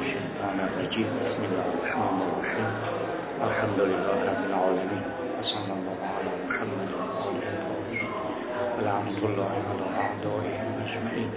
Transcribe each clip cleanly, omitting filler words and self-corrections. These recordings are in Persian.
الشيطان الرجيم بسم الله الرحمن الرحيم الحمد لله رب العالمين وصلى الله على محمد وآله الطاهرين ولعنة الله على أعدائهم أجمعين.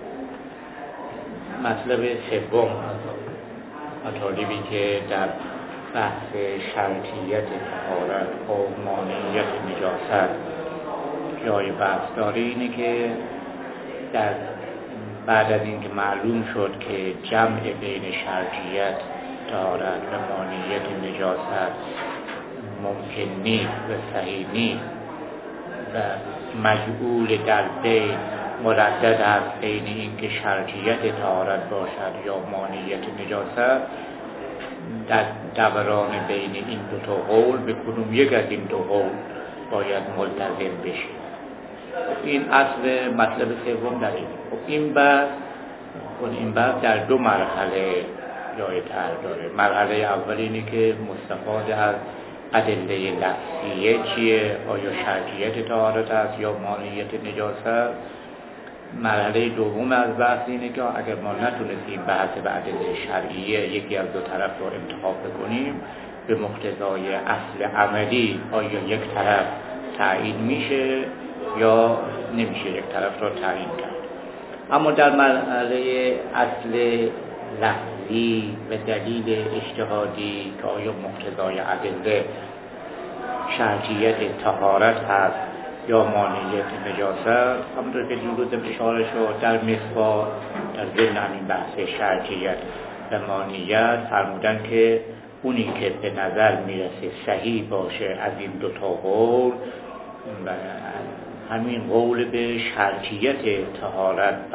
مطلب سوم مطالبی که در بحث شرطیت طهارت و مانعیت نجاست جای بحث داره اینه که در بعد از اینکه معلوم شد که جمع بین شرطیت طهارت و مانعیت نجاست ممکن نیست و صحیح نیست و مجعول در بین مردد است بین اینکه شرطیت طهارت باشد یا مانعیت نجاست، در دوران بین این دو تا قول به کدوم یک از این دو قول باید ملتزم بشیم. این اصل مطلب سوم در این بحث در دو مرحله جای طرح داره. مرحله اول اینه که مستفاد از ادله لفظیه چیه، آیا شرطیت طهارت است یا مانعیت نجاست. مرحله دوم از بحث اینه که اگر ما نتونستیم بحث به ادله شرعیه یکی از دو طرف رو انتخاب بکنیم، به مقتضای اصل عملی آیا یک طرف تعیین میشه یا نمیشه یک طرف را تعیین کرد. اما در مرحله اصل لفظی به دلیل اجتهادی که آیا مقتضای ادله شرطیت طهارت هست یا مانعیت نجاست، همونطور که دیروز اشاره شد در مصباح در ضمن همین بحث شرطیت و مانعیت فرمودن که اونی که به نظر میرسه صحیح باشه از این دو تا قول و همین قول به شرطیت طهارت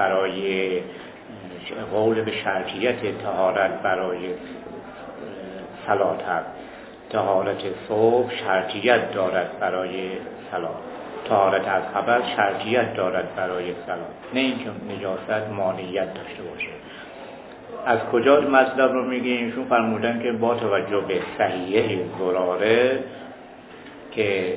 برای صلات هست. طهارت صبح شرطیت دارد برای صلات، طهارت از خبث شرطیت دارد برای صلات، نه اینکه نجاست مانعیت داشته باشه. از کجا مطلب رو میگیم؟ ایشون فرمودن که با توجه به صحیحه ضراره که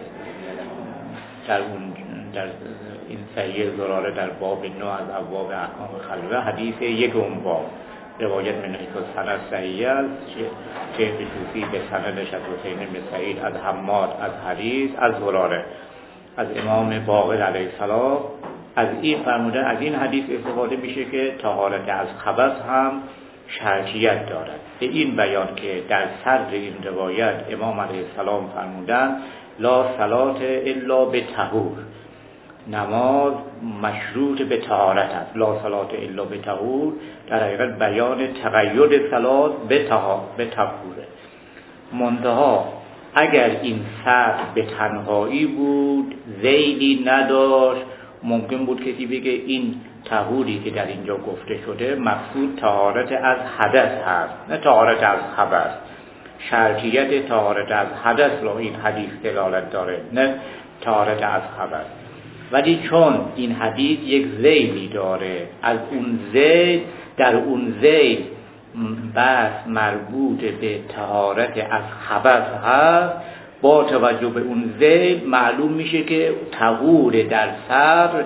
در این صحیح ضراره در باب 9 از ابواب احکام خلوه حدیث یک باب روایت من حیث سند صحیح است که بشوفی به سندش از حسین بن سعید از حماد از حدیث از ضراره از امام باقر علیه السلام. از این فرموده از این حدیث استفاده میشه که طهارت از خبث هم شرطیت دارد. به این بیان که در صدر این روایت امام علیه السلام فرمودن لا صلات الا به طهور، نماز مشروط به طهارت است. لا صلات الا به طهور در حقیقت بیان تقید صلات به طهوره. منتها اگر این صدر به تنهایی بود ذیلی نداشت، ممکن بود کسی بگه این طهوری که در اینجا گفته شده مقصود طهارت از حدث هست نه طهارت از خبث. شرطیت طهارت از حدث رو این حدیث دلالت داره نه طهارت از خبث. ولی چون این حدیث یک ذیلی داره، از اون ذیل در اون ذیل بحث مربوط به طهارت از خبث هست، با توجه به اون ذیل معلوم میشه که طهور در صدر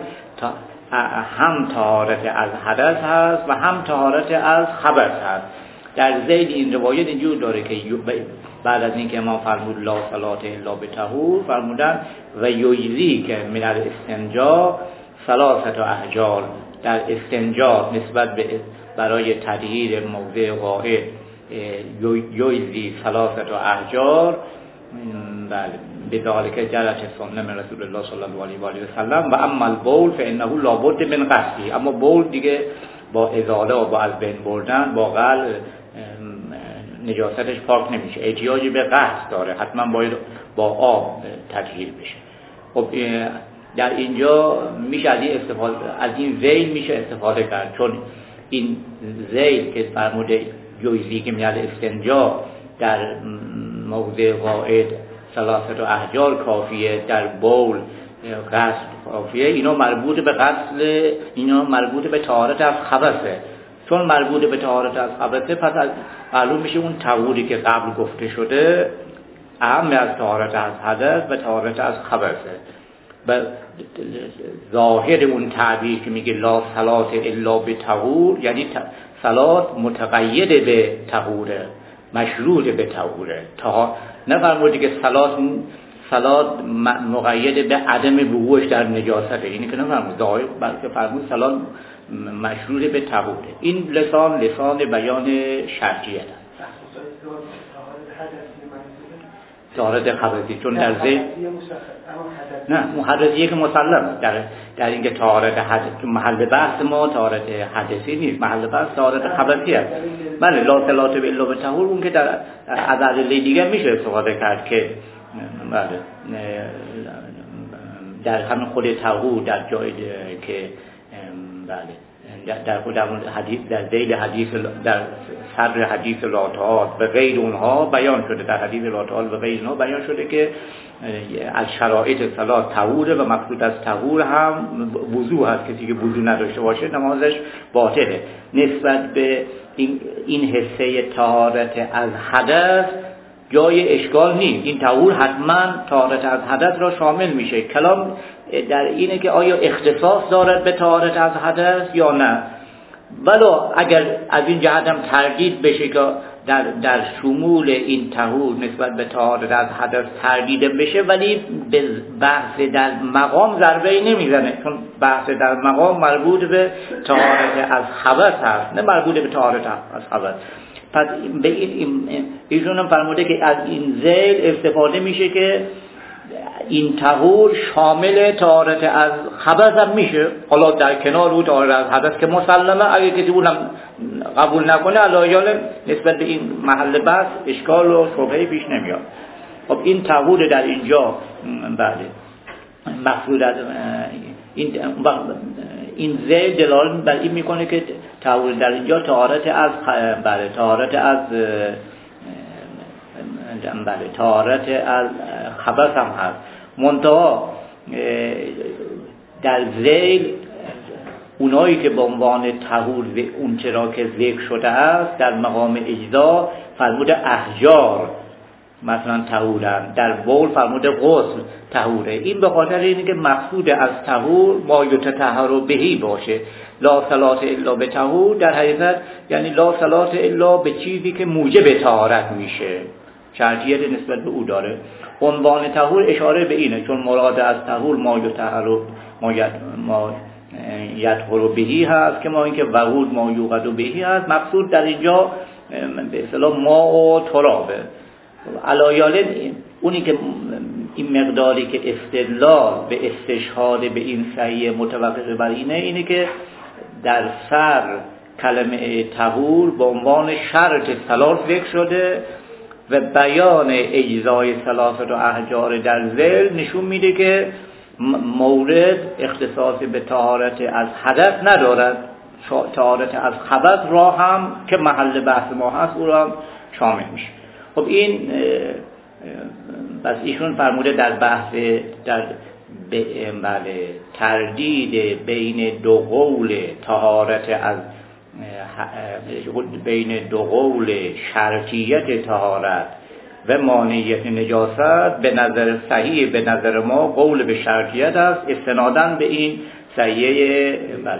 هم طهارت از حدث هست و هم طهارت از خبث هست. در ذیل این روایت اینجور داره که بعد از اینکه ما فرمود لا صلات الا به طهور فرمودن و یجزی که من الاستنجا ثلاثه احجار، در استنجا نسبت به برای تطهیر موضع غائط یجزی ثلاثه احجار به ذالک جرت سنت من رسول الله صلی الله علیه و آله و سلم و اما البول فانه لابد من غسل. اما بول دیگه با ازاله و با از بین بردن با غسل نجاستش پاک نمیشه، احتیاج به غسل داره، حتما باید با آب تطهیر بشه. خب در اینجا میشه از این ذیل میشه استفاده کرد، چون این ذیل که فرموده جویزی که میاد استنجا در موضع غائط ثلاثه احجار کافیه، در بول غسل کافیه، اینا مربوط به غسل، اینا مربوط به طهارت از خبثه. چون مربوط به طهارت از خبثه پس معلوم میشه اون طهوری که قبل گفته شده اهم از طهارت از حدث و طهارت از خبثه. و ظاهر اون تعبیر که میگه لا صلات الا به طهور یعنی صلات متقید به طهوره، مشروط به طهوره. نفرمودی که صلات مقید به عدم وقوعش در نجاسته، اینی که نفرمود دقایق، بلکه فرمود صلات مشروط به طهوره. این لسان بیان شرعیه است. طهارت خبثی، چون در ذهن نه محدثیه که مسلم در اینکه طهارت حدث، محل بحث ما طهارت حدثی نیست، محل بحث طهارت خبثی است. بله لا صلات الا به طهور، اون که در از ادله دیگه میشه استفاده کرد که بله در همین خود طهور در جای که بله در خود حدیث، در ذیل حدیث، در صدر حدیث لا طهارت و غیر اونها بیان شده، در حدیث لا طهارت و غیر اونها بیان شده که از شرایط صلات طهوره و مقصود از طهور هم وضو هست. کسی که وضو نداشته باشه نمازش باطله. نسبت به این حصه طهارت از حدث جای اشکال نیست، این طهور حتما طهارت از حدث را شامل میشه. کلام در اینه که آیا اختصاص دارد به طهارت از حدث یا نه. ولو اگر از این جهت هم تردید بشه که در شمول این طهور نسبت به طهارت از حدث تردید بشه، ولی به بحث در مقام ضربه نمیزنه، چون بحث در مقام مربوط به طهارت از حدث هست، نه مربوط به طهارت از حدث. پس به ایشون هم فرموده که از این ذیل استفاده میشه که این طهور شامل طهارت از خبث هم میشه. حالا در کنار او طهارت از حدث که مسلمه، اگه کسی اونم قبول نکنه علایال نسبت به این محل بحث اشکال و شبهه‌ای پیش نمیاد. خب این طهور در اینجا بله مقصود از این ذیل دلالت بر این میکنه که طهور در اینجا طهارت از بله طهارت از طهارت از خبث هم هست. منتها در ذیل اونایی که به عنوان طهور اون چرا که ذکر شده است در مقام اجزا فرموده احجار مثلا طهورن، در بول فرموده غسل طهوره. این به خاطر اینه که مقصود از طهور ما یتطهر بهی باشه. لا صلات الا به طهور در حقیقت یعنی لا صلات الا به چیزی که موجب طهارت میشه، شرطیت نسبت به او داره. عنوان طهور اشاره به اینه، چون مراد از طهور ما یطهر بهی هست که ما اینکه وقود ما یوقد بهی هست. مقصود در اینجا به اصطلاح ما و ترابه. علایال اونی که این مقداری که استدلال به استشهاد به این صحیح متوقف بر اینه که در سر کلمه طهور به عنوان شرط صلات ذکر شده و بیان اجزای ثلاثه و احجار در ذیل نشون میده که مورد اختصاص به طهارت از حدث ندارد، طهارت از خبث را هم که محل بحث ما هست او را شامل میشه. خب این بس ایشون فرموده در بحث در تردید بین دو قول طهارت از بین دو قول شرطیت طهارت و مانعیت نجاست به نظر صحیح به نظر ما قول به شرطیت است، استناداً به این صحیحه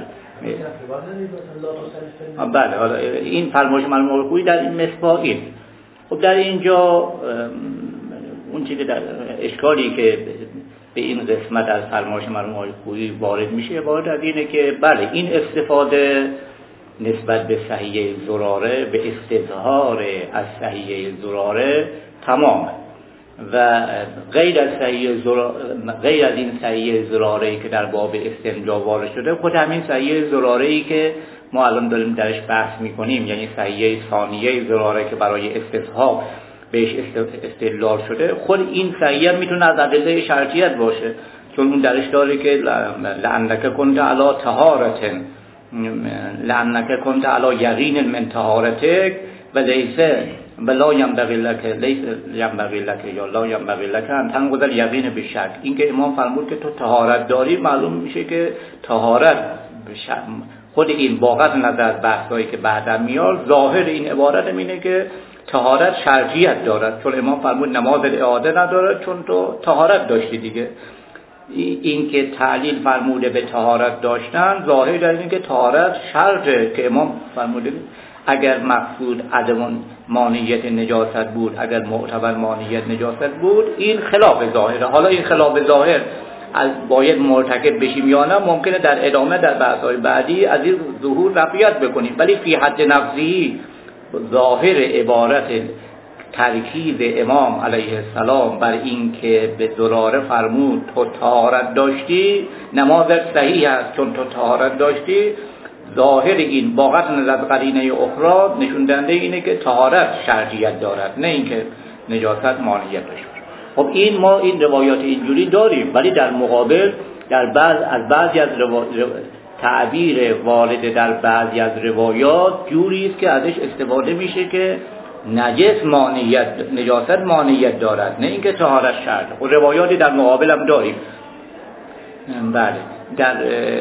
بله حالا این فرمایش مرحوم خویی در این مصباحی. خب در اینجا اون چیزی در اشکالی که به این قسمت از فرمایش مرحوم خویی وارد میشه وارد از اینه که بله این استفاده نسبت به صحیح زراره به استظهار از صحیح زراره تمام و غیر از این صحیح زراره‌ای که در باب استنجا وارد شده، خود همین صحیح زراره‌ای که ما الان داریم درش بحث میکنیم، یعنی صحیح ثانیه زراره که برای استصحاب بهش استدلال شده، خود این صحیح میتونه از ادله شرطیت باشه، چون اون درش داره که لعنک کنت علی طهارتن لعنک کنت علی یقین من طهارتک و لیسه لا ینبغی لک یا لا ینبغی لک ان تنقض یقین به شک. این که امام فرمود که تو طهارت داری، معلوم میشه که طهارت خود این باقت نظر از بحثایی که بعدا میاد ظاهر این عبارت اینه که طهارت شرطیت دارد، چون امام فرمود نماز اعاده ندارد چون تو طهارت داشتی دیگه. این که تعلیل فرموده به طهارت داشتن، ظاهر در این که طهارت شرطه که امام فرموده اگر مقصود عدم مانعیت نجاست بود، اگر معتبر مانعیت نجاست بود، این خلاف ظاهره. حالا این خلاف ظاهر از باید مرتکب بشیم یا نه، ممکنه در ادامه در بحث‌های بعدی از این ظهور رفعیت بکنیم، ولی فی حد نفسی ظاهر عبارت ترکیز امام علیه السلام بر این که به زراره فرمود تو طهارت داشتی، نمازت صحیح است چون تو طهارت داشتی، ظاهر این با قطع نظر قرینه اخرى نشون دهنده اینه که طهارت شرطیت دارد، نه اینکه نجاست مانعیت داشته. خب این ما این روایات اینجوری داریم، ولی در مقابل در بعضی از تعبیر وارد در بعضی از روایات جوری است که ازش استفاده میشه که نجاست مانعیت دارد، نه اینکه طهارت شرط. و روایاتی در مقابل هم داریم. بله، در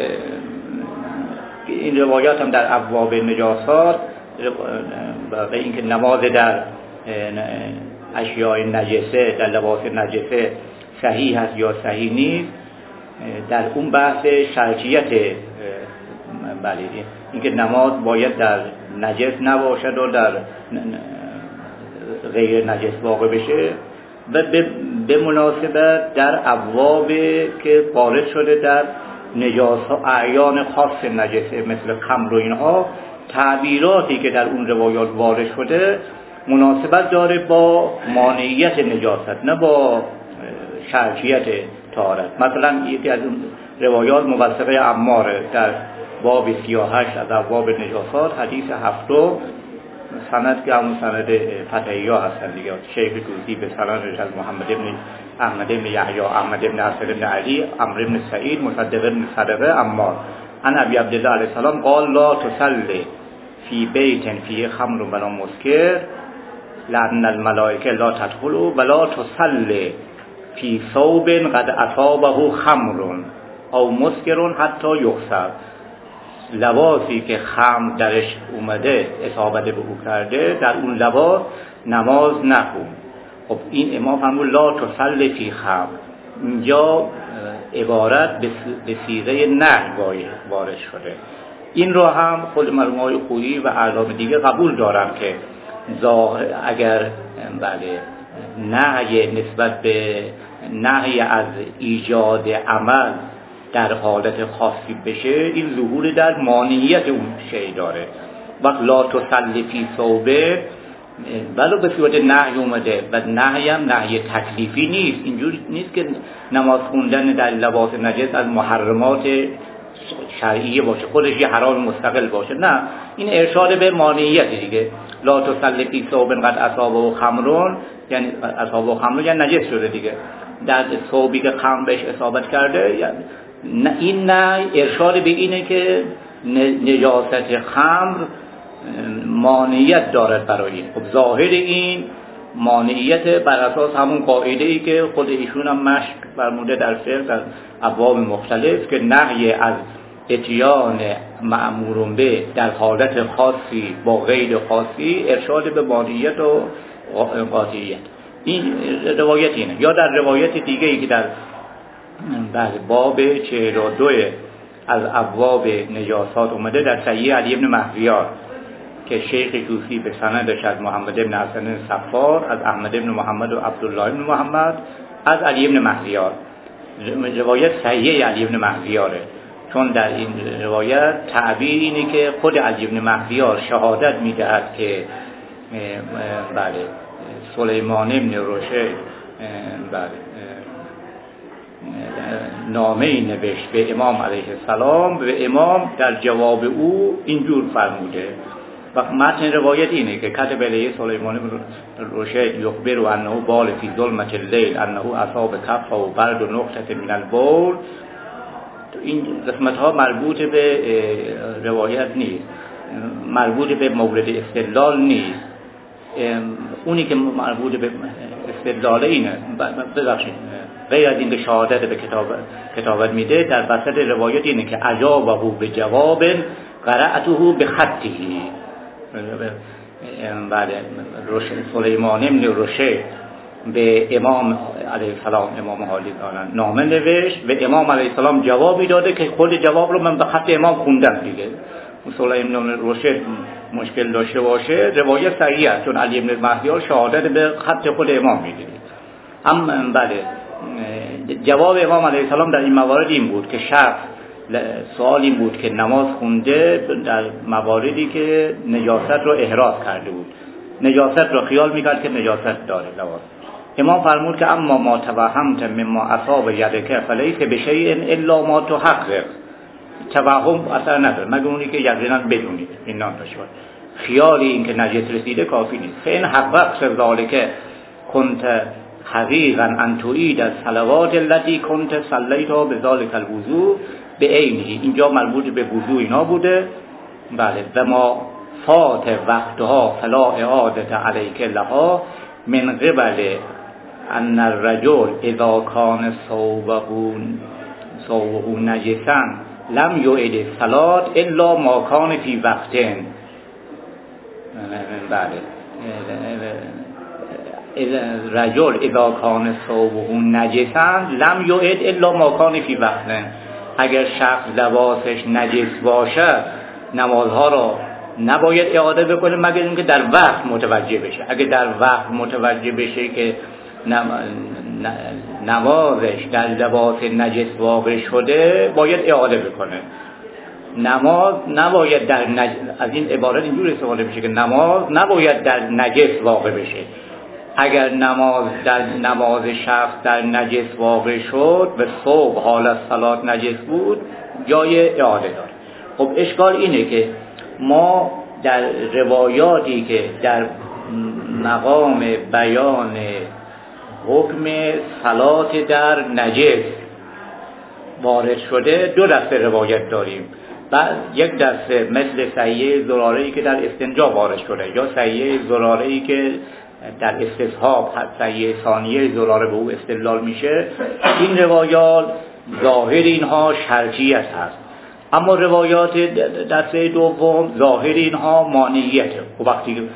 این روایات هم در ابواب نجاسات و اینکه نماز در اشیاء نجسه، در لباس نجسه صحیح هست یا صحیح نیست، در اون بحث شرعیت، بله، اینکه نماز باید در نجس نباشد و در غیر نجس واقع بشه و به مناسبت در ابواب که وارد شده در نجاسات اعیان خاص نجسه مثل خمر و اینها، تعبیراتی که در اون روایات وارد شده مناسبت داره با مانعیت نجاست، نه با شرعیت طهارت. مثلا یکی از اون روایات موثقه عمار در باب 38 از ابواب نجاسات، حدیث 7 سند که همون سند فتحیه هستن دیگه، شیخ توسی به سندش از محمد ابن احمد ابن یحیی، احمد ابن حسن ابن علی، عمرو ابن سعید، مصدق ابن صدقه، عمار عن ابی عبدالله علیه السلام قال لا تصلی فی بیت فیه خمر ولا مسکر لأن الملائکه لا تدخل ولا تصلی فی ثوب قد اصابه خمر او مسکر حتی یغسل. لباسی که خمر درش اومده اصابت به او کرده، در اون لباس نماز نخون. خب این امام فرمود لا تصلی فی خمر، اینجا عبارت به صیغه نهی وارد شده. این رو هم خود مرحومای خویی و اعلام دیگه قبول دارن که اگر بله نهی نسبت به نهی از ایجاد عمل در حالت خاصی بشه، این ظهور در مانعیت اون شی داره. وقت لا تصلی فی ثوبه ولو به صورت نهی اومده و نهی هم نهی تکلیفی نیست، اینجوری نیست که نماز خوندن در لباس نجس از محرمات شرعیه باشه، خودش یه حرام مستقل باشه، نه، این ارشاد به مانعیت دیگه. لا تصلی فی ثوب قد اصابه خمر، یعنی اصابه خمر یعنی نجس شده دیگه، در ثوبی که خمر بهش اصابت کرده، یعنی این نه ارشاد به اینه که نجاست خمر مانعیت دارد برای این. خب ظاهر این مانعیت بر اساس همون قاعده ای که خود ایشون هم مشک فرموده در فقه در ابواب مختلف که نهی از اتیان مأمور به در حالت خاصی با غیر خاصی ارشاد به مانعیت و قاطعیت. این روایت اینه. یا در روایت دیگه ای که در باب 42 از ابواب نجاسات اومده در صحیح علی ابن مهریار که شیخ توسی به سندش از محمد ابن حسن صفار، از احمد ابن محمد و عبدالله ابن محمد، از علی ابن مهریار. روایت صحیح علی ابن مهریاره، چون در این روایت تعبیر اینه که خود علی ابن مهریار شهادت میدهد که بله سلیمان ابن روشه بله نامه‌ای نوشت به امام علیه السلام، به امام در جواب او اینجور فرموده. و متن روایت اینه که کتب علیه سلیمان بن رشید یخبر انه بال فی ظلمة اللیل انه اصاب کفه و برد و نقطه من البول. این قسمت ها مربوط به روایت نیست، مربوط به مورد استدلال نیست. اونی که مربوط به استدلال اینه، ببخشید غیر از این که شهادت به کتابت میده، در وسط روایت اینه که اجابه به جواب قرأته به خطه. بله سلیمان ابن رشید به امام علیه السلام، امام حالی دارن نامه نوشت و امام علیه السلام جوابی داده که خود جواب رو من به خط امام خوندم دیگه. سلیم بن رشد مشکل داشته باشه روایت صحیح است، چون علی بن مهدی شهادت به خط خود امام میده. اما بله جواب امام علیه السلام در این موارد این بود که شخص سوال این بود که نماز خونده در مواردی که نجاست رو احراز کرده بود، نجاست رو خیال میکرد که نجاست داره لواز. امام فرمود که اما ما توهمت مما اصاب یدک فلیس بشیء الا ما تحقق. توهم اثر نداره مگر اونی که یقینا بدونید این نام داشته باشه. خیالی این که نجس رسیده کافی نیست. فین حقق ذالک کنت حقیقا ان تعید الصلوات التي كنت صلیتها بذلك الوضوء به عینه. اینجا مربوط به وضوء اینا بوده. بله و ما فات وقتها فلا اعاده علیک لها من قبل ان الرجل اذا كان ثوبه نجسا لم یعد الصلاة الا ما کان فی وقتن. بله رجل اذا کان ثوبه نجسا لم یعد الا ما کان فی وقتن. اگر شخص لباسش نجس باشه نمازها را نباید اعاده بکنه مگر اینکه در وقت متوجه بشه. اگر در وقت متوجه بشه که نمازش در لباس نجس واقع شده باید اعاده بکنه. نماز نباید در از این عبارت اینجور استفاده بشه که نماز نباید در نجس واقع بشه. اگر نماز شخص در نجس واقع شد و صبح حال از صلات نجس بود جای اعاده داره. خب اشکال اینه که ما در روایاتی که در مقام بیان حکم صلات در نجس وارد شده دو دسته روایت داریم. بعد یک دسته مثل صحیح زراره‌ای که در استنجا وارد شده یا صحیح زراره‌ای که در استصحاب صحیح ثانیه زراره به او استدلال میشه. این روایات ظاهر اینها شرطیت هست، اما روایات دسته دوم ظاهر اینها مانعیته. و وقتی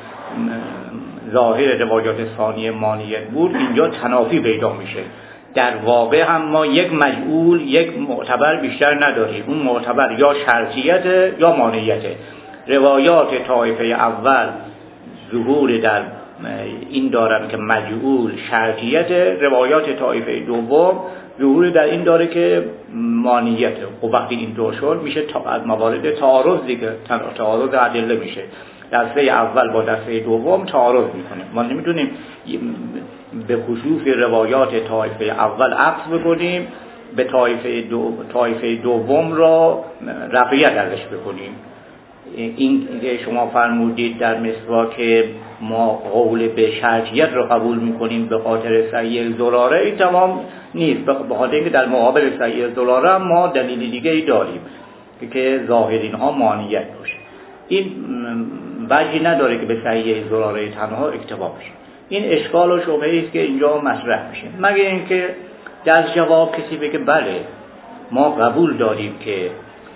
ظاهر روایات ثانیه مانعیت بود اینجا تنافی پیدا میشه. در واقع هم ما یک مجعول یک معتبر بیشتر نداریم. اون معتبر یا شرطیته یا مانعیته. روایات طایفه اول ظهور در این دارن که مجعول شرطیته، روایات طایفه دوم ظهور در این داره که مانعیته. خب وقتی این دو شد میشه از موارد تعارض دیگه، تعارض ادله میشه. دسته اول با دسته دوم تعارض میکنه. ما نمیتونیم به خصوص روایات طایفه اول عکس بکنیم به طایفه دوم را رفعیت ازش بکنیم. این که شما فرمودید در مسواک ما قول به شرطیت رو قبول میکنیم به خاطر صحیح زراره، این تمام نیست. به خاطر اینکه در مقابل صحیح زراره ما دلیل دیگه ای داریم که ظاهرین ها مانعیت باشه. این وجهی نداره که به صحیح زراره تنها اکتفا بشه. این اشکال و شبهه است که اینجا مطرح میشه. مگر اینکه در جواب کسی بگه بله ما قبول داریم که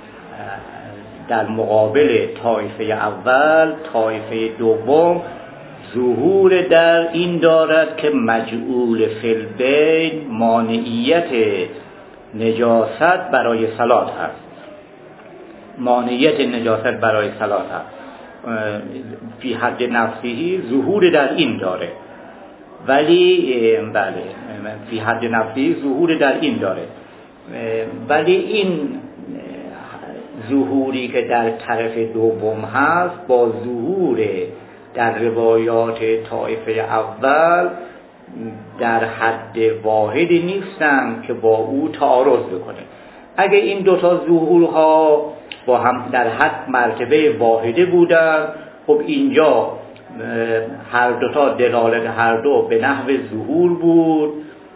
در مقابل طایفه اول طایفه دوم ظهور در این دارد که مجعول فی البین مانعیت نجاست برای صلات هست. مانعیت نجاست برای صلات هست. فی حد نفسی ظهور در این داره، ولی بله فی حد نفسی ظهور در این داره، ولی این ظهوری که در طرف دوم هست با ظهور در روایات طایفه اول در حد واحدی نیستن که با او تعارض بکنه. اگه این دوتا ظهورها با هم در حد مرتبه واحده بودن، خب اینجا هر دوتا دلالت هر دو به نحو ظهور بود.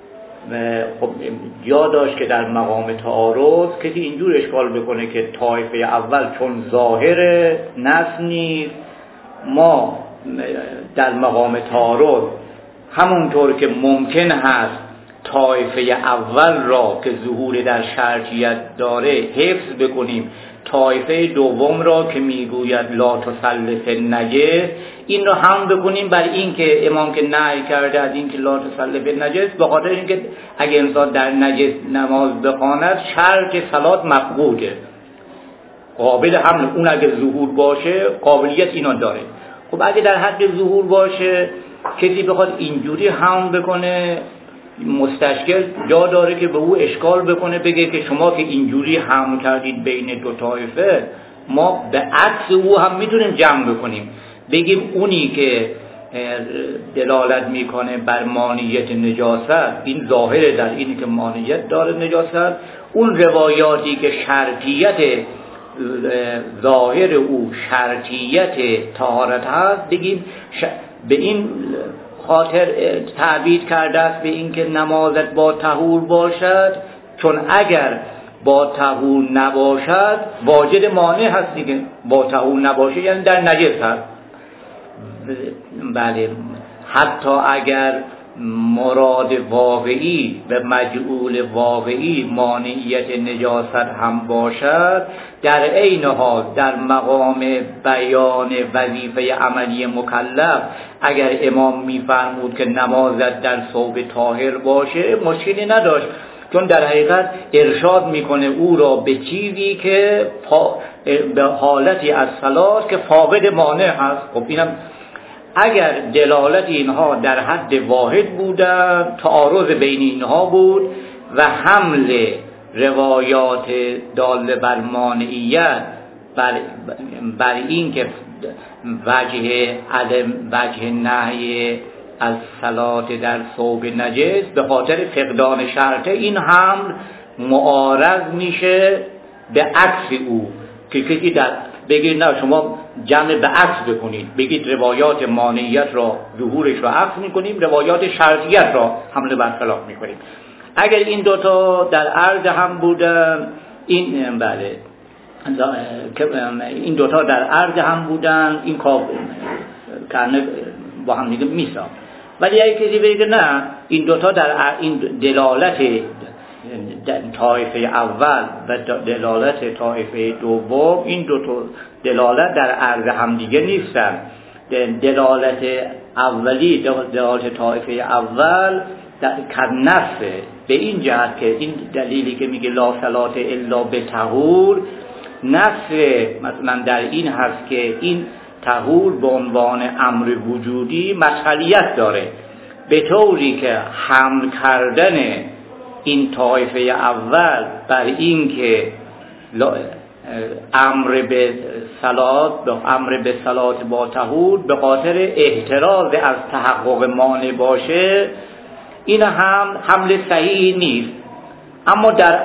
خب یا داشت که در مقام تعارض کسی اینجور اشکال بکنه که طایفه اول چون ظاهر نص نیست، ما در مقام تعارض همونطور که ممکن هست طایفه اول را که ظهور در شرطیت داره حفظ بکنیم، طایفه دوم را که میگوید لا تسل فی النجس، این را هم بکنیم بر این که امام که نهی کرده از این که لا تسل فی النجس، به خاطر اینکه اگه انسان در نجس نماز بخواند شرط صلات مفقوده، قابل حمل اون اگه ظهور باشه قابلیت اینا داره. خب اگه در حد ظهور باشه کسی بخواد اینجوری حمل بکنه، مستشکل جا داره که به او اشکال بکنه، بگه که شما که اینجوری حمل کردید بین دو طایفه، ما به عکس او هم میتونیم جمع بکنیم، بگیم اونی که دلالت میکنه بر مانعیت نجاست، این ظاهر در اینی که مانعیت داره نجاست، اون روایاتی که شرطیت ظاهر او شرطیت طهارت هست، بگیم به این خاطر تعبیر کرده است به این که نمازت با طهور باشد، چون اگر با طهور نباشد واجد مانع هست دیگه، با طهور نباشه یعنی در نجس هست. بله، حتی اگر مراد واقعی و مجعول واقعی مانعیت نجاست هم باشد، در عین حال در مقام بیان وظیفه عملی مکلف اگر امام میفرمود که نمازت در ثوب طاهر باشه مشکلی نداشت، چون در حقیقت ارشاد میکنه او را به چیزی که به حالتی از صلات که فاقد مانع هست. خب اینم اگر دلالت اینها در حد واحد بودن، تعارض بین اینها بود و حمل روایات داله بر مانعیت بر این که وجه نهی از صلات در ثوب نجس به خاطر فقدان شرطه، این حمل معارض میشه به عکس او، که کسی در بگید نه شما جمع به عکس بکنید، بگید روایات مانعیت را ظهورش را عکس میکنیم، روایات شرطیت را حمله بر خلاف میکنیم. اگر این دوتا در عرض هم بودن، این بله این دوتا در عرض هم بودن، این کار با هم دیگه میسا. ولی اگه کسی بگه نه این دوتا در این دلالت طایفه اول و دلالت طایفه دوم، این دو تا دلالت در عرض هم دیگه نیستن. دلالت اولی، دلالت طایفه اول کنفه به این جهت که این دلیلی که میگه لا صلات الا به طهور، نفع مثلا در این هست که این طهور به عنوان امر وجودی مشغلیت داره، به طوری که حمل کردن این طایفه اول بر این که امر به صلات با طهور به خاطر احتراز از تحقق مانع باشه، این هم حمل صحیح نیست. اما در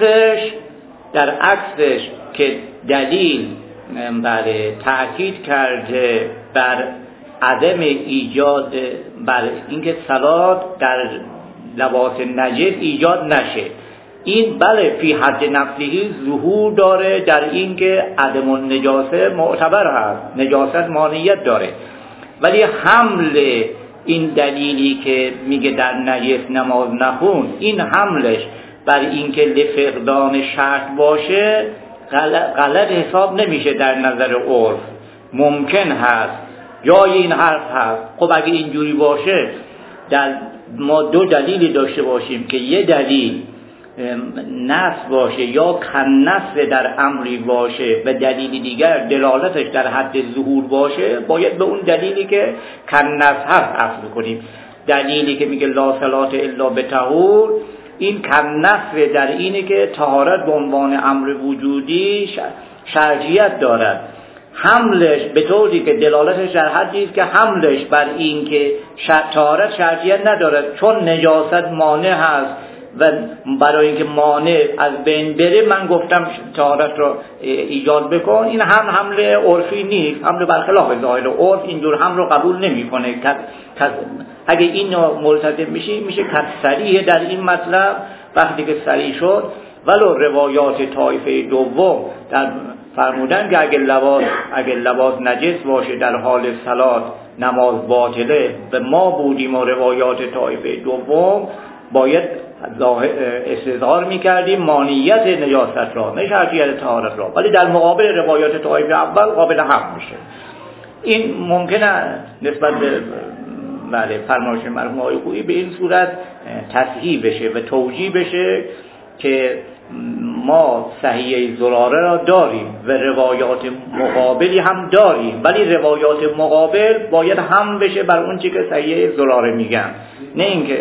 عکسش که دلیل بر تأکید کرده بر عدم ایجاد، بر اینکه صلات در لباس نجس ایجاد نشه، این بله فی حد نفسه ظهور داره در اینکه عدم النجاسه معتبر هست، نجاست مانعیت داره، ولی حمل این دلیلی که میگه در نجس نماز نخون، این حملش بر اینکه لفقدان شرط باشه غلط حساب نمیشه در نظر عرف، ممکن هست جای این حرف هست. خب اگه اینجوری باشه ما دو دلیلی داشته باشیم که یه دلیل نص باشه یا کنص در امری باشه و دلیلی دیگر دلالتش در حد ظهور باشه، باید به اون دلیلی که کنص هست اصل کنیم. دلیلی که میگه لا صلات الا به طهور، این کنص در اینه که طهارت به عنوان امر وجودی شرعیت دارد، حملش به طوری که دلالتش در حدی است که حملش بر این که طهارت شرعیت ندارد، چون نجاست مانع هست و برای اینکه مانع از بین بره من گفتم طهارت را ایجاد بکن، این هم حمل عرفی نیست، حمل برخلاف ظاهر عرف اینجور حمل رو قبول نمیکنه. اگه این ملتزم میشه صریح در این مطلب. وقتی که صریح شد ولو روایات طایفه دوم در فرمودن که اگر لباس نجس باشه در حال صلات نماز باطله و ما بودیم و روایات طایفه دوم، باید استظهار میکردیم مانعیت نجاست را، نه شرطیت طهارت را، ولی در مقابل روایات طایفه اول قابل حمل میشه. این ممکنه نسبت به فرمایش مرحوم آقای خویی به این صورت تصحیح بشه و توجیه بشه که ما صحیحه زراره را داریم و روایات مقابلی هم داریم، ولی روایات مقابل باید هم بشه بر اون چی که صحیحه زراره میگن، نه اینکه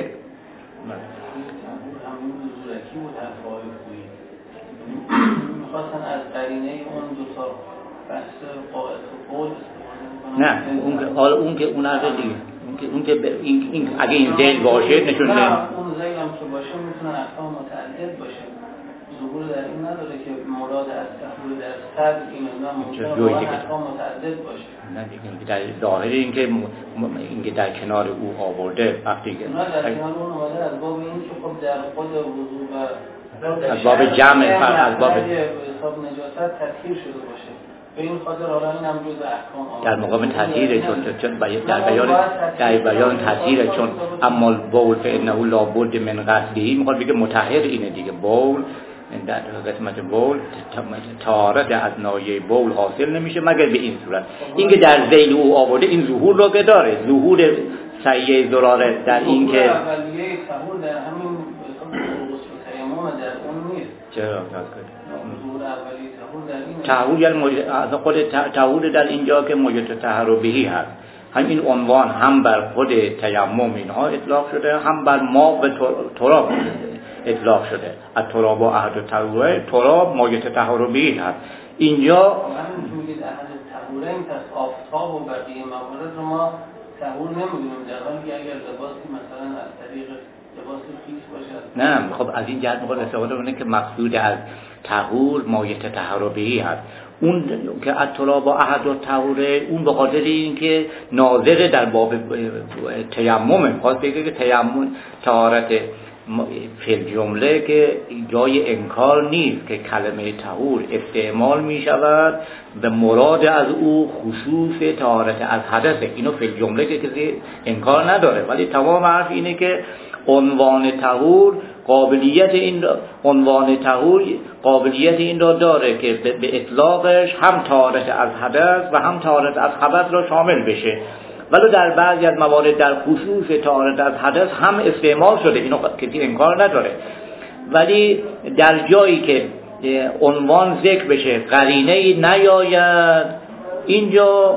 میخواستن از قرینه اون دو تا بحث قائد و قول نه اون که اون عرض دیگه اون که این اگه این ذیل باشه نشون نه اون ذیل هم که باشه میتونه احکام متعدد باشه، ظهور در این نداره که مراد از تحول در صد این ممکنه احکام متعدد باشه. نه دیگه در ظاهر اینکه در کنار او آورده وقتی که نه در کنار اون اومده از باب این که خب در خود وضو و از باب جمع از باب حساب نجاست تطهیر شده باشه، به این خاطر حالا این هم جزء احکام در مقام تطهیر چون در بیان تطهیر چون اما بول فانه لابد من غسله میخواد بگه مطهر اینه دیگه. بول در قسمت بول طهارت از ناحیه بول حاصل نمیشه مگر به این صورت. اینکه در ذیل او آورده این ظهور رو که داره، ظهور صحیحه زراره در این که اولیه طهور در همین تیمم در اون نیست. چرا ظهور اولیه طهور در این طهور یعنی از خود طهور در اینجا که موجود طهر بهی هست، همین عنوان هم بر خود تیمم اینها اطلاق شده، هم بر ما و تراب اطلاق شده. از تراب و احد و طهوره، تراب موجود طهر بهی هست. اینجا همین میگید احد طهورین پس آفتاب و بقیه موارد رو ما طهور نمیدونیم، در حالی که اگر لباسی مثلا از طریق لباس خیس باشه. نه خب از این جهت میخواد استفاده کنه که مقصود از طهور مایه طهر بهی هست. اون که اطراب و احد و طهوره اون به خاطر اینکه ناظر در باب تیممه، خواست بگه که تیمم طهارت فی جمله که جای انکار نیست که کلمه طهور استعمال می شود به مراد از او خصوص طهارت از حدثه. اینو فی جمله که کسی انکار نداره، ولی تمام حرف اینه که عنوان طهور قابلیت این را داره که به اطلاقش هم طهارت از حدث و هم طهارت از خبث را شامل بشه، ولی در بعضی از موارد در خصوص طهارت از حدث هم استعمال شده، اینو کسی انکار نداره. ولی در جایی که عنوان ذکر بشه قرینه‌ای نیاید، اینجا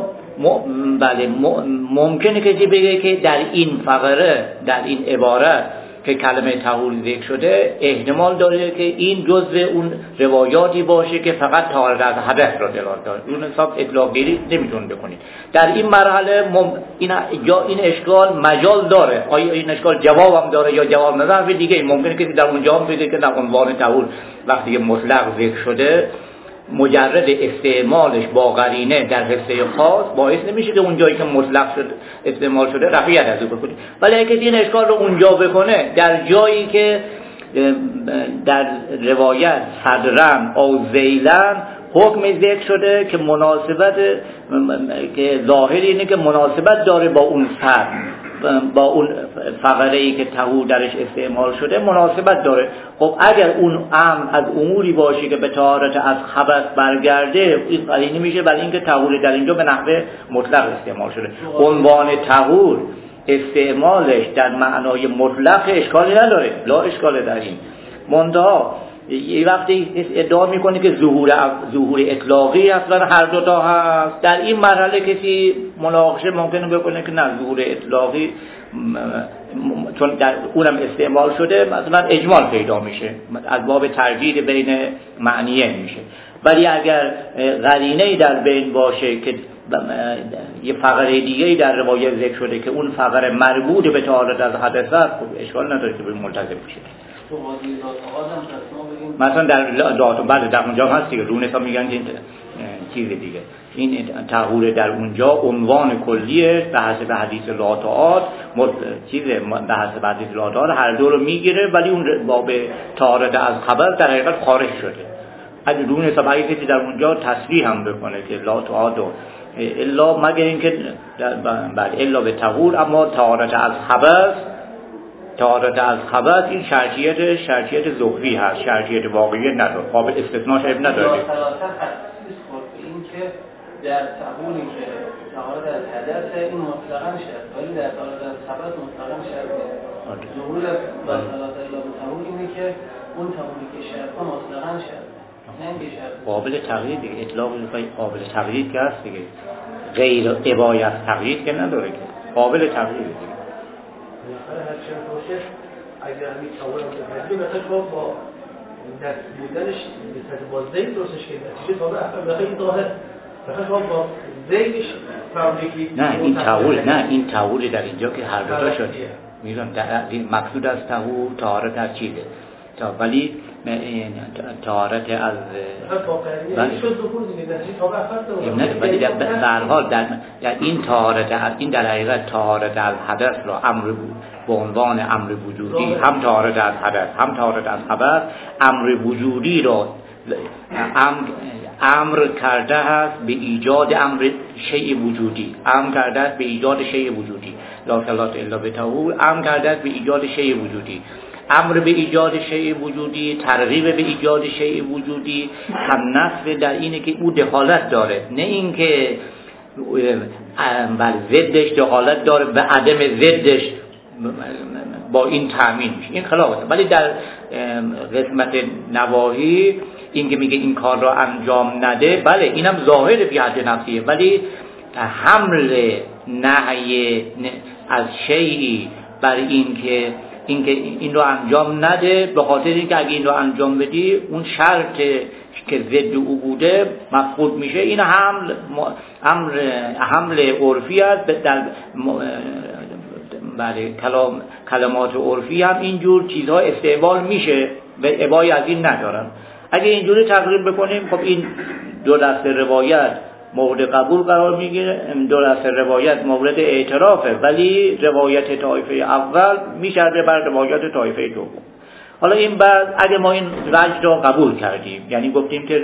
ممکنه کسی بگه که در این فقره، در این عبارت که کلمه طهور ذکر شده احتمال داره که این جزء اون روایاتی باشه که فقط طهارت از حدث را دلالت داره. اون حساب اطلاق گیری نمیتون بکنید. در این مرحله این اشکال مجال داره، آیا این اشکال جواب هم داره یا جواب نداره دیگه. ممکنه که در اونجا هم بگه که در عنوان طهور وقتی که مطلق ذکر شده مجرد استعمالش با قرینه در حصه خاص باعث نمیشه که اونجایی که مطلق شد استعمال شده رفعیت از او بکنه. ولی اگه این اشکال رو اونجا بکنه در جایی که در روایت صدرن او زیلن حکم ذکر شده که مناسبت که ظاهر اینه که مناسبت داره با اون صدر، با اون فقره‌ای که طهور درش استعمال شده مناسبت داره. خب اگر اون امر از اموری باشه که به طهارت از خبث برگرده، این قرینه میشه برای اینکه طهور در اینجا به نحوه مطلق استعمال شده. عنوان طهور استعمالش در معنای مطلق اشکالی نداره، لا اشکال در این. منتها یه وقتی ادعا میکنه که ظهور اطلاقی اصلا هر دو تا هست، در این مرحله کسی مناقشه ممکنه بکنه که نه، ظهور اطلاقی چون در اونم استعمال شده مثلا اجمال پیدا میشه، از باب تردید بین معنیین میشه. ولی اگر قرینه‌ای در بین باشه که یه فقره دیگه‌ای در روایت ذکر شده که اون فقره مربوط به طهارت از حدث است، خب اشکال نداره که ملتزم بشه. مثلا در دعاتون بعد در اونجا هست دیگه، رونسا میگن که این چیز دیگه، این طهور در اونجا عنوان کلیه به حسب حدیث لاتعات چیزه، به حسب حدیث لاتعات هر دو رو میگیره، ولی اون باب طهارت از خبر در حقیقت خارج شده. اگه رونسا باید کسی در اونجا تصریح هم بکنه که لاتعات الا مگر اینکه الا به طهور، اما طهارت از خبر طهارت از خبث این شرطیت ظهری هست، شرطیت واقعی نداره، قابل استثناء شاید نداره. این که در طهوری که طهارت از حدث این مطلقاً شرط، ولی در طهارت از خبث مطلقاً شرط نیست. ظهور بطلات الا بطهور اینه که اون طهوری که شرط مطلقاً شرط، نه اینکه شرط قابل تغییر دیگه، اطلاق قابل تغییر که هست دیگه، غیر ابای از تغییر که نداره که، قابل تغییر دیگه. هرچند باشه اگر همین طهور متحدی مثلا با دست بودنش مثلا با زید درستش که نتیجه طهور اصلا این ظاهر با زیدش فابریکی نه این طهور در اینجا که هر دو تا شده میگم مقصود از طهور طهارت از چیزه ولی طهارت از ولی در هر حال در این طهارت این در حقیقت طهارت از حدث را امر بود به عنوان امر وجودی، هم طهارت از حدث هم طهارت از خبث امر وجودی را امر کرده است به ایجاد امر شیء وجودی، امر کرده است به ایجاد شیء وجودی، لا صلاة الا بطهور، امر کرده است به ایجاد شیء وجودی. امر به ایجاد شیء وجودی، ترغیب به ایجاد شیء وجودی هم نصب در اینه که او دخالت داره، نه اینکه بر ضدش دخالت داره به عدم ضدش با این تامین میشه، این خلافه. ولی در قسمت نواهی این که میگه این کار را انجام نده، بله اینم ظاهر فی حد نفسیه، ولی حمل نهی از شیئی بر این رو انجام نده، به خاطر اینکه اگه این رو انجام بدی اون شرط که ضد او بوده مفقود میشه. این حمل عرفی است در بله کلمات عرفی هم اینجور چیزها استعمال میشه و ابایی از این ندارن. اگه اینجوری تقریب بکنیم خب این دو دسته روایت مورد قبول قرار میگیره، دو دسته روایت مورد اعترافه، ولی روایت طایفه اول میشرده بر روایت طایفه دوم. حالا این بعد اگه ما این وجه را قبول کردیم، یعنی گفتیم که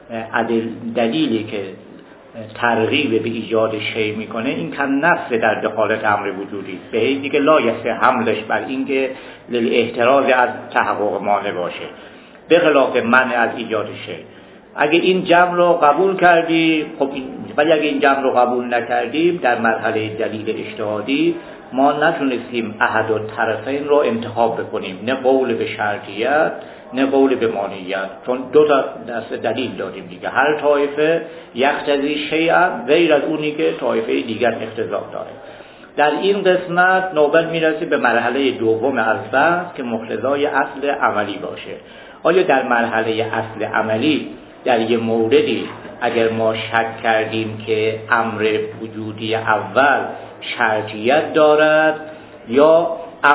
دلیلی که ترغیب به ایجاد شی میکنه این کم نفس در دخالت امر وجودی به حیثی که لا یسه حملش بر این که احتراز از تحقق مانع باشه، به خلاف منع از ایجاد شی. اگه این جمع رو قبول کردیم خب ولی اگه این جمع رو قبول نکردیم در مرحله دلیل اجتهادی ما نتونستیم احد الطرفین رو انتخاب بکنیم، نه قول به شرطیت نه قول به مانعیت، چون دو تا دست دلیل داریم دیگه، هر طایفه یقتضی شیئا غیر از اونی که طایفه دیگر اقتضا داره. در این قسمت نوبت میرسه به مرحله دوم از بحث که مقتضای اصل عملی باشه. آیا در مرحله اصل عملی در یه موردی اگر ما شک کردیم که امر وجودی اول شرطیت دارد یا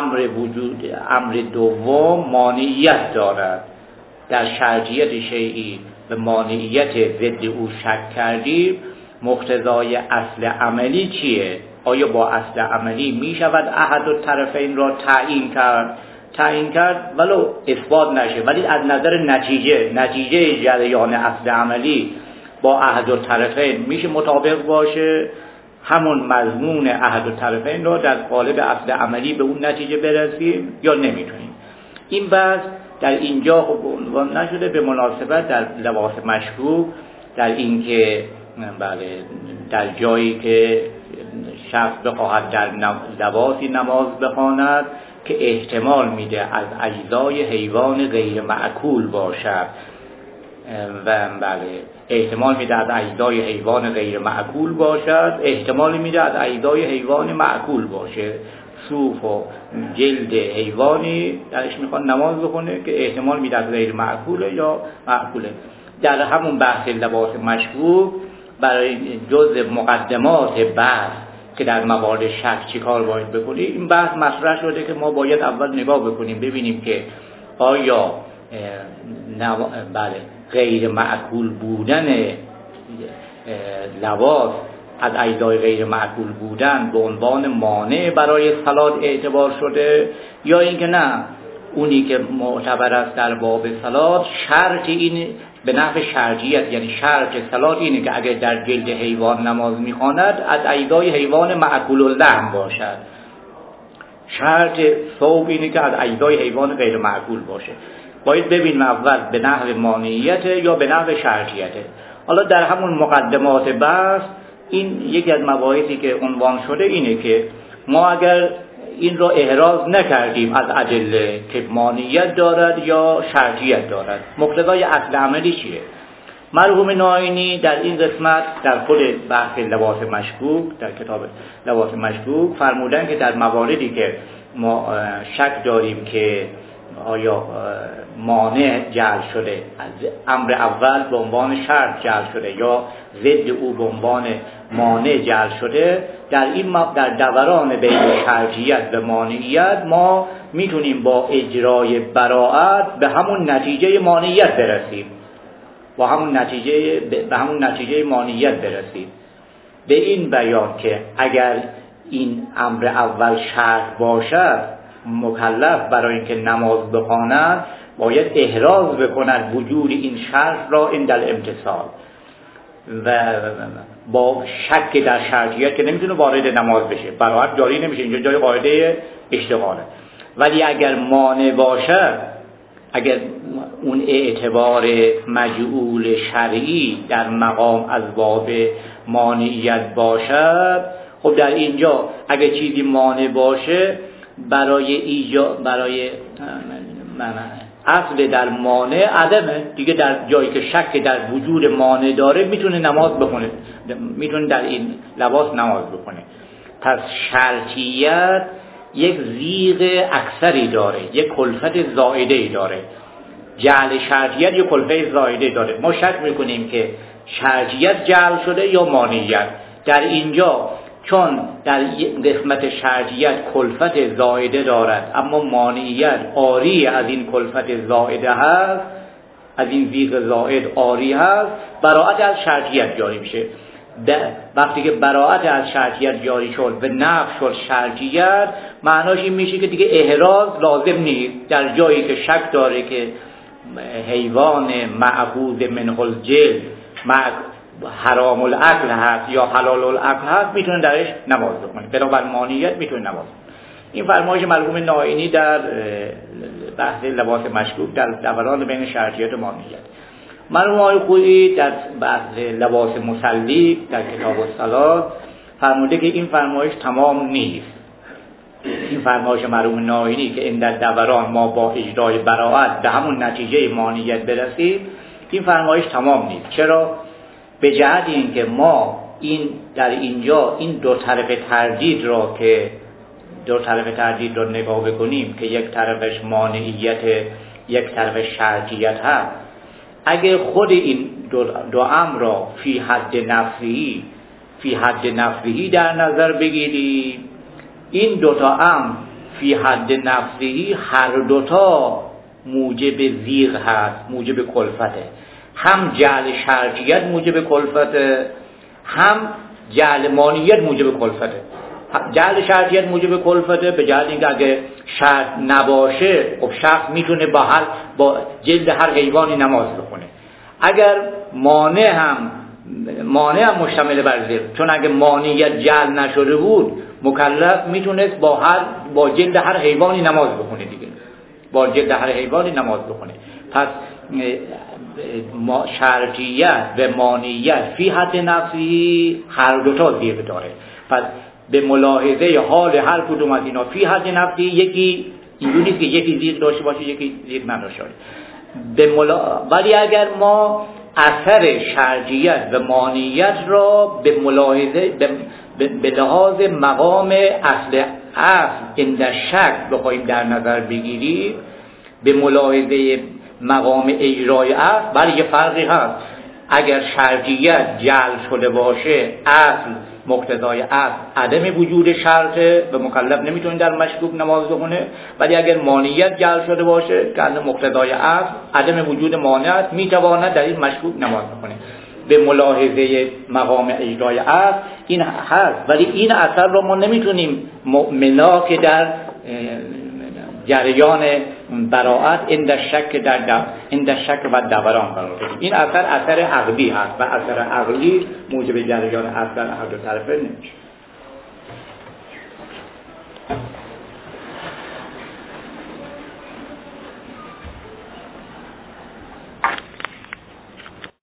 امر دوم مانعیت دارد، در شرطیت شیئی به مانعیت ضد او شک کردیم، مقتضای اصل عملی چیه؟ آیا با اصل عملی می شود احد الطرفین را تعیین کرد ولو اثبات نشه، ولی از نظر نتیجه جریان اصل عملی با احد الطرفین میشه مطابق باشه، همون مضمون احد الطرفین رو در قالب اصل عملی به اون نتیجه برسیم یا نمیتونیم. این بحث در اینجا خب عنوان نشده، به مناسبت در لباس مشکوک در این که بله در جایی که شخص بخواهد در لباسی نماز بخواند که احتمال میده از اجزای حیوان غیر معکول باشد و بله احتمال میده از اجزای حیوان غیر معکول باشد، احتمال میده از اجزای حیوان معکول باشه، صوف و جلد حیوانی درش میخواد نماز بخونه که احتمال میده از غیر معکوله یا معکوله. در همون بحث لباس مشکوک برای جزء مقدمات بحث که در موارد شک چی کار باید بکنیم، این بحث مطرح شده که ما باید اول نگاه بکنیم ببینیم که آیا بله غیر معقول بودن لباس از اجزای غیر معقول بودن به عنوان مانع برای صلات اعتبار شده یا اینکه نه اونی که معتبر است در باب صلات شرط این به نحو شرطیت، یعنی شرط صلات اینه که اگر در جلد حیوان نماز میخواند از اجزای حیوان معقول اللحم باشد. شرط ثوب اینه که از اجزای حیوان غیر معقول باشه. باید ببینیم اول به نحو مانعیت یا به نحو شرطیته. حالا در همون مقدمات بحث این یکی از مباحثی که عنوان شده اینه که ما اگر این را احراز نکردیم از ادله که مانعیت دارد یا شرطیت دارد، مقتضای اصل عملی چیه؟ مرحوم ناینی در این قسمت در خود بحث لباس مشکوک، در کتاب لباس مشکوک فرمودن که در مواردی که ما شک داریم که آیا مانع جعل شده، از امر اول به عنوان شرط جعل شده یا ضد او به عنوان مانع جعل شده، در دوران بین شرطیت و مانعیت ما میتونیم با اجرای براءت به همون نتیجه مانعیت برسیم، به همون نتیجه مانعیت برسیم. به این بیان که اگر این امر اول شرط باشد، مکلف برای اینکه نماز بخواند باید احراز بکند وجود این شرط را عند الامتثال و با شک در شرطیت که نمیتونه وارد نماز بشه، براءت جاری نمیشه، اینجا جای قاعده اشتغاله. ولی اگر مانع باشد، اگر اون اعتبار مجعول شرعی در مقام از باب مانعیت باشد، خب در اینجا اگر چیزی مانع باشه برای اصل در مانع عدمه دیگه، در جایی که شک در وجود مانع داره میتونه نماز بخونه، میتونه در این لباس نماز بخونه. پس شرطیت یک زیغ اکثری داره، یک کلفت زائده‌ای داره. جعل شرطیت یک کلفت زائده داره. ما شک میکنیم که شرطیت جعل شده یا مانعیت. در اینجا چون در قسمت شرطیت کلفت زائده دارد اما مانعیت عاری از این کلفت زائده هست، از این زیغ زائد عاری هست، براءت از شرطیت جاری میشه. وقتی که براءت از شرطیت جاری شد و نفی شد شرطیت، معناش این میشه که دیگه احراز لازم نیست. در جایی که شک داره که حیوان معبود منه الجلد حرام الاکل هست یا حلال الاکل هست، میتونه درش نماز بخونه، بنابر مانعیت میتونه نماز بخونه. این فرمایش مرحوم ناینی در بحث لباس مشکوک در دوران بین شرطیت و مانعیت. مرحوم آقای خویی در بحث لباس مصلی در کتاب الصلاة فرموده که این فرمایش تمام نیست. این فرمایش مرحوم ناینی که این در دوران ما با اجرای براءت به همون نتیجه مانعیت برسیم، این فرمایش تمام نیست. چرا؟ به جهت این که ما در اینجا این دو طرف تردید را نگاه بکنیم که یک طرفش مانعیت، یک طرف شرطیت هست. اگر خود این دو امر را فی حد نفسهی در نظر بگیریم، این دوتا امر فی حد نفسهی هر دوتا موجب زیغ هست، موجب کلفته. هم جعل شرطیت موجب کلفته، هم جعل مانعیت موجب کلفته. جعل شرطیت موجب کلفته به جهت اینکه اگه شرط نباشه خب شخص میتونه با جلد هر حیوانی نماز بخونه. اگر مانع هم مشتمل بر زیر، چون اگه مانعیت جعل نشده بود مکلف میتونست با جلد هر حیوانی نماز بخونه دیگه، با جلد هر حیوانی نماز بخونه. پس شرطیت و مانعیت فی حد نفسی هر دوتا زیغ داره. پس به ملاحظه حال هر کدوم از اینا فی حد نفسی یکی اینجوری که یکی زیغ داشته باشه یکی زیغ نداشته باشه. ولی اگر ما اثر شرطیت و مانعیت را به ملاحظه به لحاظ مقام اصل عند شک بخوایم در نظر بگیریم، به ملاحظه مقام اجرای اصل، ولی یه فرقی هست. اگر شرطیت جعل شده باشه، اصل مقتضای اصل عدم وجود شرطه و مکلف نمیتونه در مشکوک نماز بخونه، ولی اگر مانعیت جعل شده باشه که مقتضای اصل عدم وجود مانعت، میتواند در این مشکوک نماز بخونه. به ملاحظه مقام اجرای اصل این هست، ولی این اثر رو ما نمیتونیم مؤمنا که در جریان براءت عند شک و دوران قرار بدیم. این اثر عقلی هست و اثر عقلی موجب جریان اثر هر دو طرفه نمیشه.